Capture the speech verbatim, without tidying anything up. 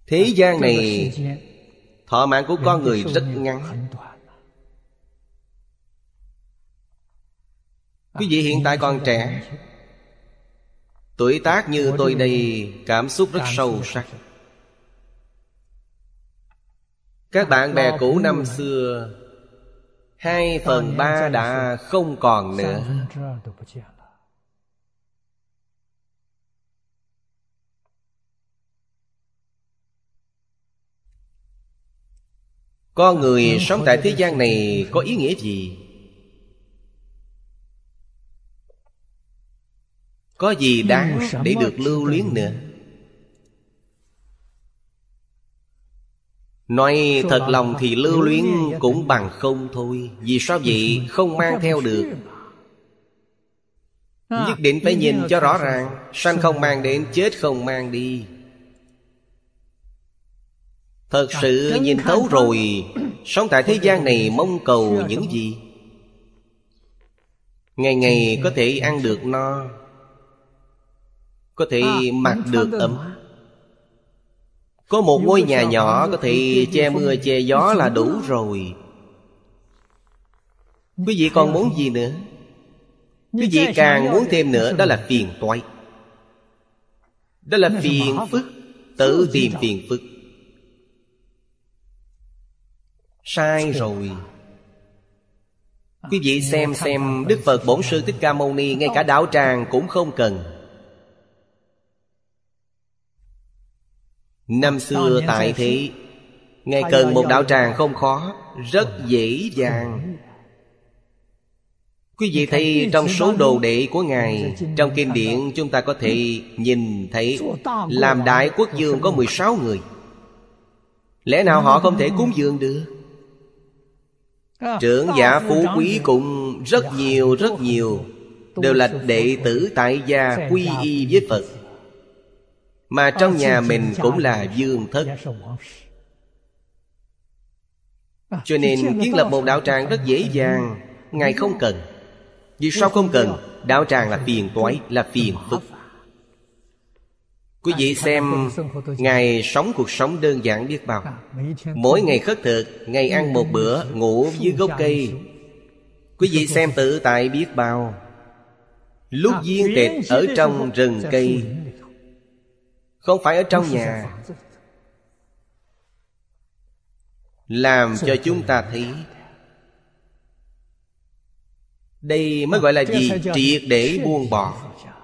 Thế gian này thọ mạng của con người rất ngắn. Quý vị hiện tại còn trẻ, tuổi tác như tôi đây, cảm xúc rất sâu sắc. Các bạn bè cũ năm xưa, hai phần ba đã không còn nữa. Con người sống tại thế gian này có ý nghĩa gì? Có gì đáng để được lưu luyến nữa? Nói thật lòng thì lưu luyến cũng bằng không thôi. Vì sao vậy? Không mang theo được. Nhất định phải nhìn cho rõ ràng. Sanh không mang đến, chết không mang đi. Thật sự nhìn thấu rồi, sống tại thế gian này mong cầu những gì? Ngày ngày có thể ăn được no, có thể mặc được ấm, có một ngôi nhà nhỏ có thể che mưa che gió là đủ rồi. Quý vị còn muốn gì nữa? Quý vị càng muốn thêm nữa, đó là phiền toái. Đó là phiền phức, tự tìm phiền phức. Sai rồi. Quý vị xem xem Đức Phật Bổn Sư Thích Ca Mâu Ni, ngay cả đạo tràng cũng không cần. Năm xưa tại thế, Ngài cần một đạo tràng không khó, rất dễ dàng. Quý vị thấy trong số đồ đệ của Ngài, trong kinh điển chúng ta có thể nhìn thấy làm đại quốc vương có mười sáu người. Lẽ nào họ không thể cúng dường được? Trưởng giả phú quý cũng rất nhiều rất nhiều, đều là đệ tử tại gia quy y với Phật. Mà trong nhà mình cũng là vương thất. Cho nên kiến lập một đạo tràng rất dễ dàng. Ngài không cần. Vì sao không cần? Đạo tràng là phiền toái, là phiền phức. Quý vị xem Ngài sống cuộc sống đơn giản biết bao. Mỗi ngày khất thực, ngày ăn một bữa, ngủ dưới gốc cây. Quý vị xem tự tại biết bao. Lúc viên tịch ở trong rừng cây, không phải ở trong nhà. Làm cho chúng ta thấy đây mới gọi là gì? Triệt để buông bỏ.